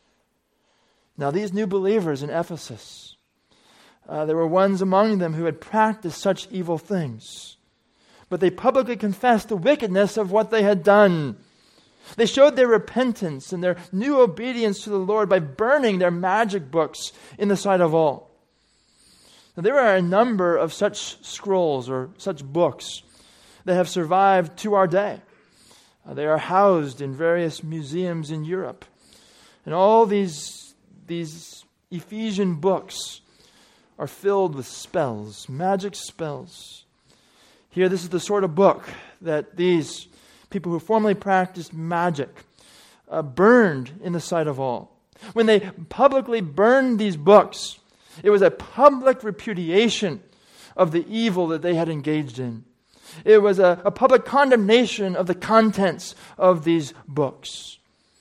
S1: Now these new believers in Ephesus, uh, there were ones among them who had practiced such evil things. But they publicly confessed the wickedness of what they had done. They showed their repentance and their new obedience to the Lord by burning their magic books in the sight of all. Now, there are a number of such scrolls or such books that have survived to our day. Uh, they are housed in various museums in Europe. And all these, these Ephesian books are filled with spells, magic spells. Here, this is the sort of book that these people who formerly practiced magic uh, burned in the sight of all. When they publicly burned these books, it was a public repudiation of the evil that they had engaged in. It was a, a public condemnation of the contents of these books.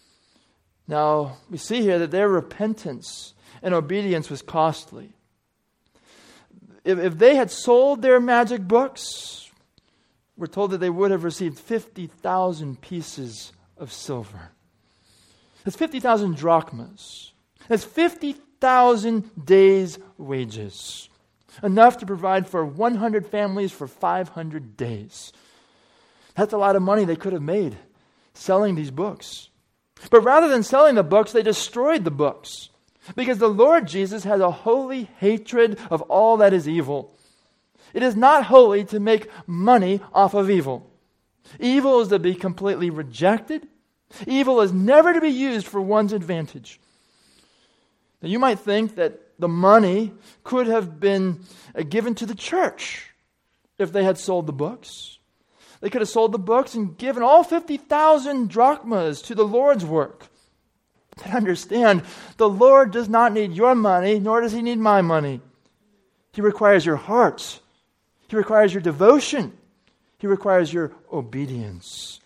S1: Now, we see here that their repentance and obedience was costly. If, if they had sold their magic books, we're told that they would have received fifty thousand pieces of silver. That's fifty thousand drachmas. That's fifty thousand days' wages. Enough to provide for one hundred families for five hundred days. That's a lot of money they could have made selling these books. But rather than selling the books, they destroyed the books. Because the Lord Jesus has a holy hatred of all that is evil. It is not holy to make money off of evil. Evil is to be completely rejected. Evil is never to be used for one's advantage. Now, you might think that the money could have been given to the church if they had sold the books. They could have sold the books and given all fifty thousand drachmas to the Lord's work. But understand, the Lord does not need your money, nor does He need my money. He requires your heart. He requires your devotion. He requires your obedience.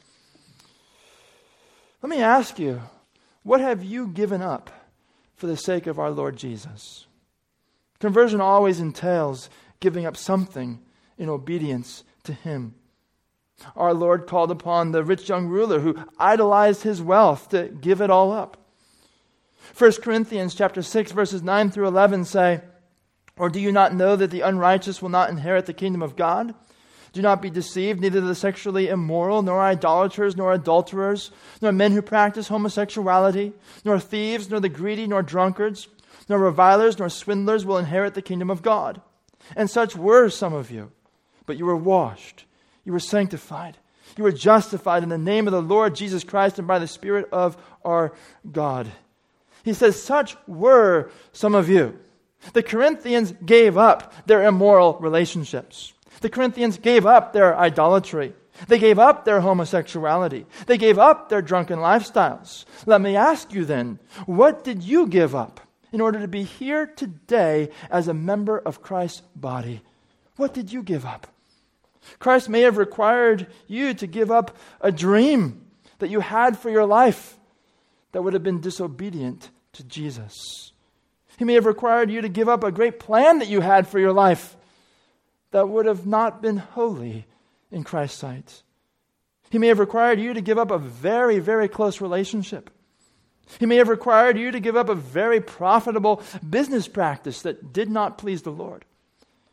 S1: Let me ask you, what have you given up for the sake of our Lord Jesus? Conversion always entails giving up something in obedience to Him. Our Lord called upon the rich young ruler who idolized his wealth to give it all up. First Corinthians chapter six verses nine through eleven say, "Or do you not know that the unrighteous will not inherit the kingdom of God? Do not be deceived, neither the sexually immoral, nor idolaters, nor adulterers, nor men who practice homosexuality, nor thieves, nor the greedy, nor drunkards, nor revilers, nor swindlers will inherit the kingdom of God. And such were some of you. But you were washed, you were sanctified, you were justified in the name of the Lord Jesus Christ and by the Spirit of our God." He says, such were some of you. The Corinthians gave up their immoral relationships. The Corinthians gave up their idolatry. They gave up their homosexuality. They gave up their drunken lifestyles. Let me ask you then, what did you give up in order to be here today as a member of Christ's body? What did you give up? Christ may have required you to give up a dream that you had for your life that would have been disobedient to Jesus. He may have required you to give up a great plan that you had for your life that would have not been holy in Christ's sight. He may have required you to give up a very, very close relationship. He may have required you to give up a very profitable business practice that did not please the Lord.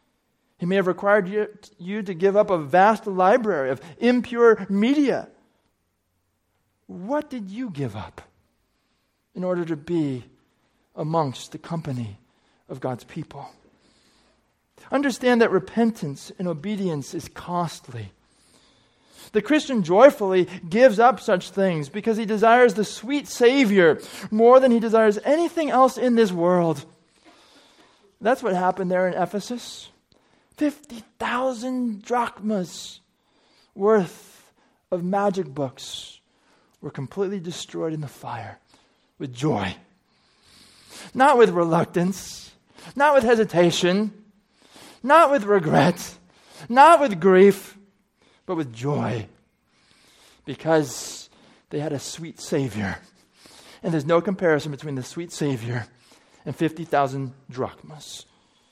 S1: He may have required you, you to give up a vast library of impure media. What did you give up in order to be amongst the company of God's people? Understand that repentance and obedience is costly. The Christian joyfully gives up such things because he desires the sweet Savior more than he desires anything else in this world. That's what happened there in Ephesus. fifty thousand drachmas worth of magic books were completely destroyed in the fire with joy. Not with reluctance, not with hesitation, not with regret, not with grief, but with joy, because they had a sweet Savior. And there's no comparison between the sweet Savior and fifty thousand drachmas.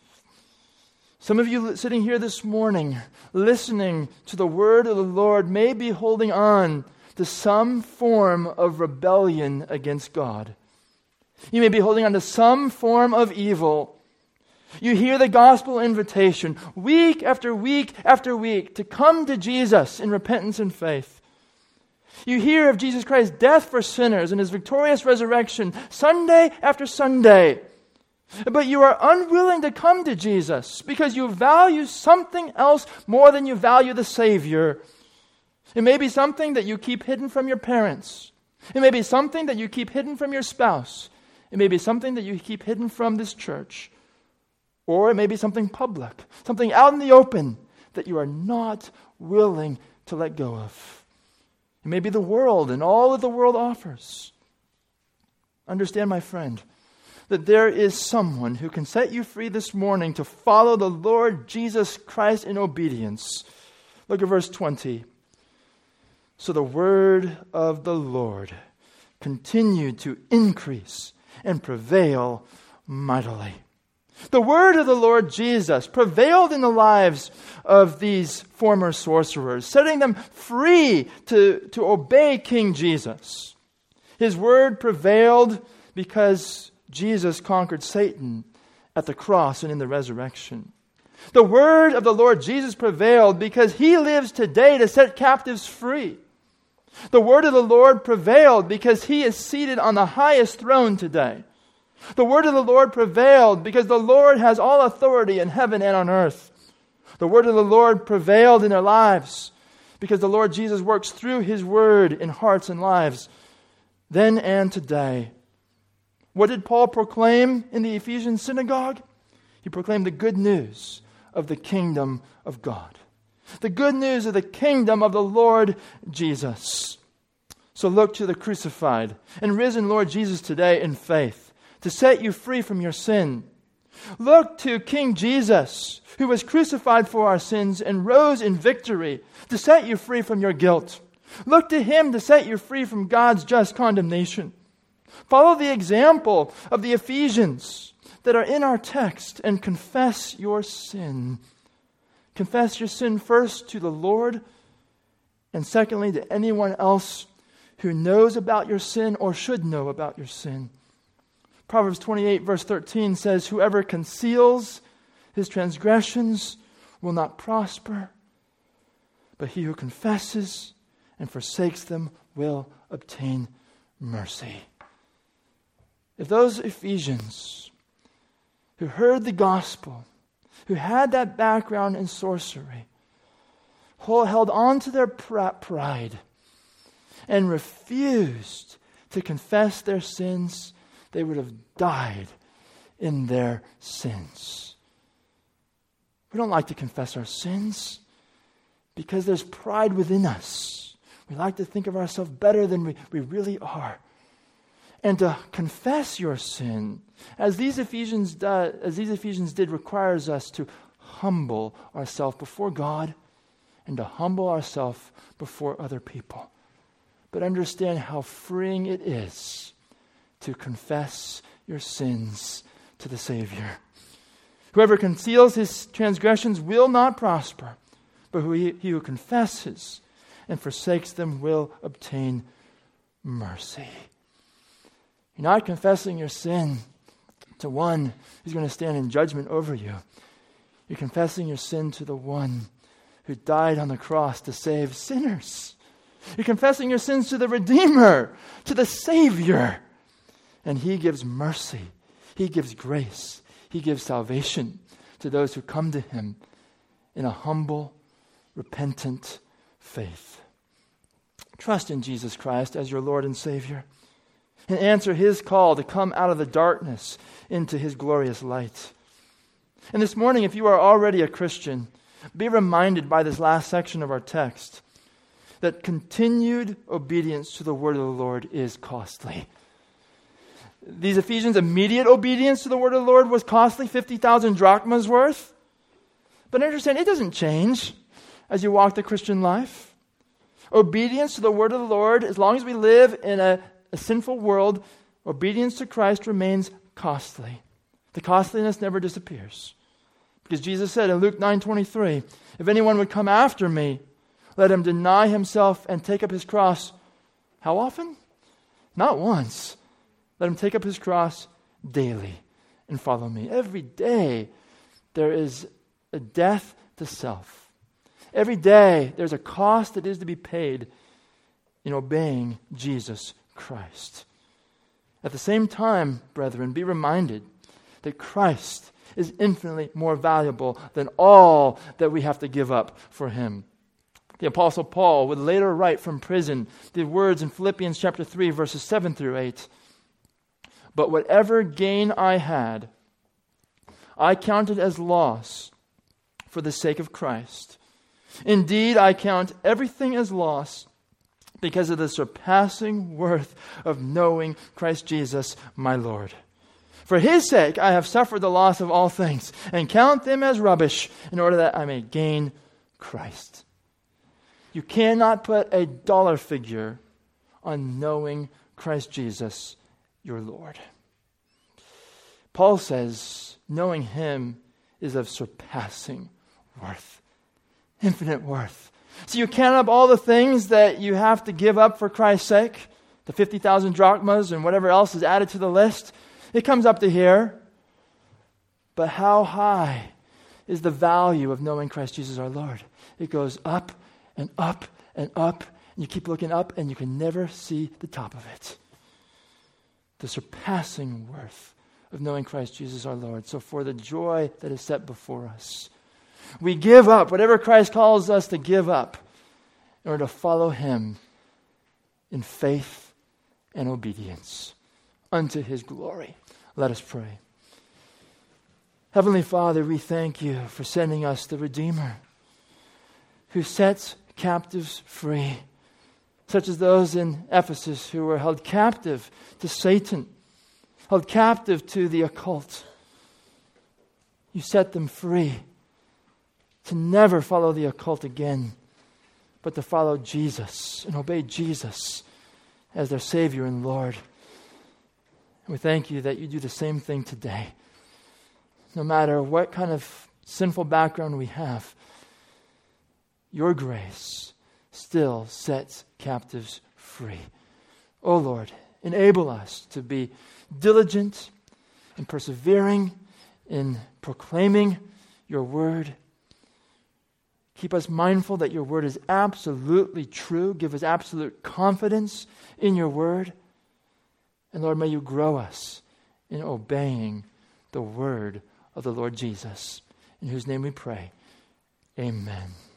S1: Some of you sitting here this morning, listening to the word of the Lord, may be holding on to some form of rebellion against God. You may be holding on to some form of evil. You hear the gospel invitation week after week after week to come to Jesus in repentance and faith. You hear of Jesus Christ's death for sinners and his victorious resurrection Sunday after Sunday. But you are unwilling to come to Jesus because you value something else more than you value the Savior. It may be something that you keep hidden from your parents. It may be something that you keep hidden from your spouse. It may be something that you keep hidden from this church. Or it may be something public, something out in the open that you are not willing to let go of. It may be the world and all that the world offers. Understand, my friend, that there is someone who can set you free this morning to follow the Lord Jesus Christ in obedience. Look at verse twenty. So the word of the Lord continued to increase and prevail mightily. The word of the Lord Jesus prevailed in the lives of these former sorcerers, setting them free to, to obey King Jesus. His word prevailed because Jesus conquered Satan at the cross and in the resurrection. The word of the Lord Jesus prevailed because he lives today to set captives free. The word of the Lord prevailed because he is seated on the highest throne today. The word of the Lord prevailed because the Lord has all authority in heaven and on earth. The word of the Lord prevailed in their lives because the Lord Jesus works through his word in hearts and lives then and today. What did Paul proclaim in the Ephesian synagogue? He proclaimed the good news of the kingdom of God. The good news of the kingdom of the Lord Jesus. So look to the crucified and risen Lord Jesus today in faith to set you free from your sin. Look to King Jesus, who was crucified for our sins and rose in victory to set you free from your guilt. Look to him to set you free from God's just condemnation. Follow the example of the Ephesians that are in our text and confess your sin. Confess your sin first to the Lord, and secondly to anyone else who knows about your sin or should know about your sin. Proverbs twenty-eight verse thirteen says, "Whoever conceals his transgressions will not prosper, but he who confesses and forsakes them will obtain mercy." If those Ephesians who heard the gospel, who had that background in sorcery, held on to their pride and refused to confess their sins, they would have died in their sins. We don't like to confess our sins because there's pride within us. We like to think of ourselves better than we, we really are. And to confess your sin, as these Ephesians do, as these Ephesians did, requires us to humble ourselves before God and to humble ourselves before other people. But understand how freeing it is to confess your sins to the Savior. Whoever conceals his transgressions will not prosper, but who he, he who confesses and forsakes them will obtain mercy. You're not confessing your sin to one who's going to stand in judgment over you. You're confessing your sin to the one who died on the cross to save sinners. You're confessing your sins to the Redeemer, to the Savior. And He gives mercy. He gives grace. He gives salvation to those who come to Him in a humble, repentant faith. Trust in Jesus Christ as your Lord and Savior, and answer His call to come out of the darkness into His glorious light. And this morning, if you are already a Christian, be reminded by this last section of our text that continued obedience to the word of the Lord is costly. These Ephesians' immediate obedience to the word of the Lord was costly, fifty thousand drachmas worth. But understand, it doesn't change as you walk the Christian life. Obedience to the word of the Lord, as long as we live in a, a sinful world, obedience to Christ remains costly. The costliness never disappears. Because Jesus said in Luke nine twenty-three, if anyone would come after me, let him deny himself and take up his cross. How often? Not once. Let him take up his cross daily and follow me. Every day there is a death to self. Every day there's a cost that is to be paid in obeying Jesus Christ. At the same time, brethren, be reminded that Christ is infinitely more valuable than all that we have to give up for Him. The Apostle Paul would later write from prison the words in Philippians chapter three, verses seven through eight. But whatever gain I had, I counted as loss for the sake of Christ. Indeed, I count everything as loss because of the surpassing worth of knowing Christ Jesus, my Lord. For His sake, I have suffered the loss of all things and count them as rubbish in order that I may gain Christ. You cannot put a dollar figure on knowing Christ Jesus, your Lord. Paul says knowing Him is of surpassing worth, infinite worth. So you count up all the things that you have to give up for Christ's sake, the fifty thousand drachmas and whatever else is added to the list. It comes up to here. But how high is the value of knowing Christ Jesus our Lord? It goes up and up and up. And you keep looking up and you can never see the top of it. The surpassing worth of knowing Christ Jesus our Lord. So for the joy that is set before us, we give up whatever Christ calls us to give up in order to follow Him in faith and obedience unto His glory. Let us pray. Heavenly Father, we thank You for sending us the Redeemer who sets captives free, such as those in Ephesus who were held captive to Satan, held captive to the occult. You set them free to never follow the occult again, but to follow Jesus and obey Jesus as their Savior and Lord. We thank You that You do the same thing today. No matter what kind of sinful background we have, Your grace still sets captives free. Oh Lord, enable us to be diligent and persevering in proclaiming Your word. Keep us mindful that Your word is absolutely true. Give us absolute confidence in Your word. And Lord, may You grow us in obeying the word of the Lord Jesus, in whose name we pray. Amen.